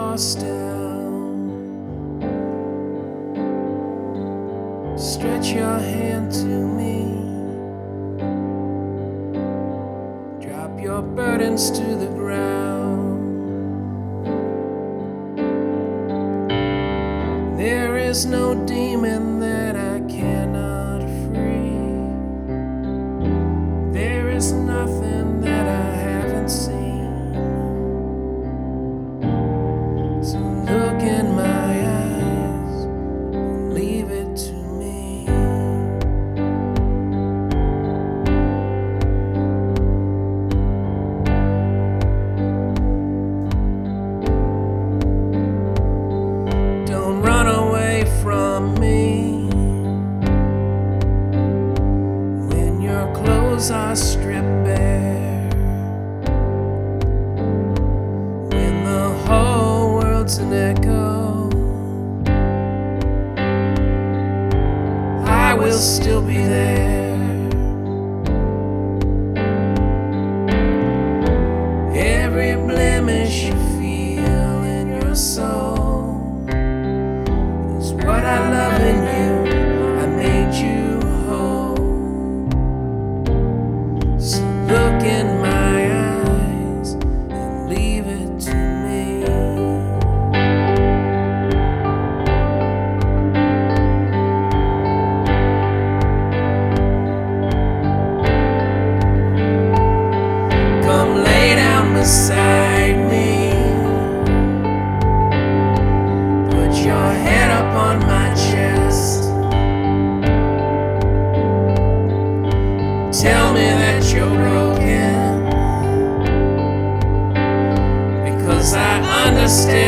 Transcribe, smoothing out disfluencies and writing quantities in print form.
lost down. Stretch your hand to me. Drop your burdens to the ground. There is no demon that I cannot free. There is nothing that I haven't seen. So look in my eyes and leave it to me. Don't run away from me when your clothes are stripped bare, when the whole world's an echo. I will still be there. Every blemish you feel in your soul is what I love in you. I made you whole. So look in my eyes and leave it to me. Come lay down beside me. Put your head up on my chest. Tell me that you're broken, because I understand.